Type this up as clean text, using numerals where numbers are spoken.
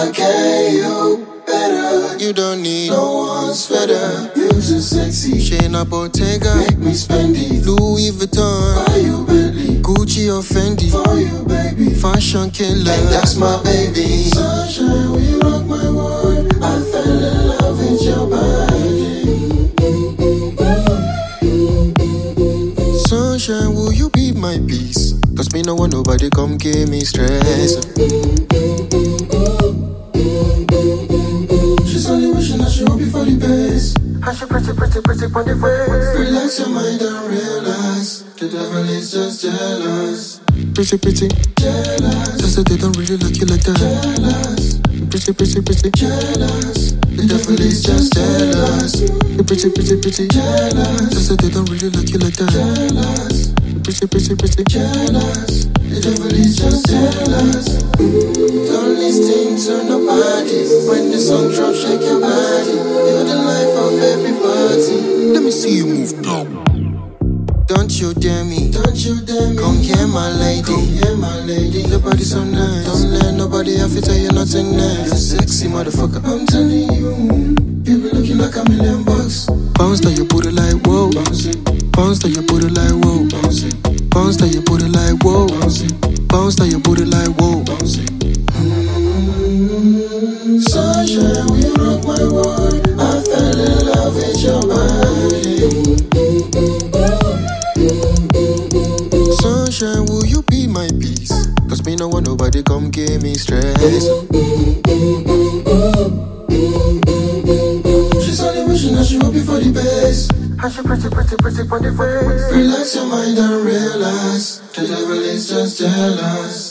I get you better. You don't need No one's better. You too sexy. Shayna Bottega, Make me spend it. Louis Vuitton, Buy you Bentley. Gucci or Fendi, For you, baby. fashion killer. And that's my baby. Sunshine, will you rock my world? I fell in love with your body. Sunshine, will you be my peace? Cause me no want nobody come give me stress. She's only wishing that she hope you for the best. And she pretty on the face. Relax your mind and realize the devil is just jealous. Pretty, Jealous, just that they don't really like you like that. jealous, Pretty, jealous. The devil is just jealous. pretty, Jealous, just that they don't really like you like that. jealous, Pretty, jealous. The devil is just jealous. Don't listen to nobody. When the song drops, shake your body. You're the life of everybody. let me see you move now. Don't you dare me, Don't you dare me. come here my lady. Come here, my lady. Your body so nice. Don't let nobody have to tell you nothing nice. You're sexy motherfucker. I'm telling you, you be looking like $1,000,000. Bounce that you put it like whoa. Bounce it, Bounce that you put it like whoa. bounce it, Bounce that you put it like whoa. bounce it, Bounce that you put it like whoa. bounce it. Sunshine, will you rock my world? I fell in love with your body. Sunshine, will you be my peace? Cause me no want nobody come give me stress. She's only wishing that she hope you for the best. And she pretty on the face. Relax your mind and realize the devil is just jealous.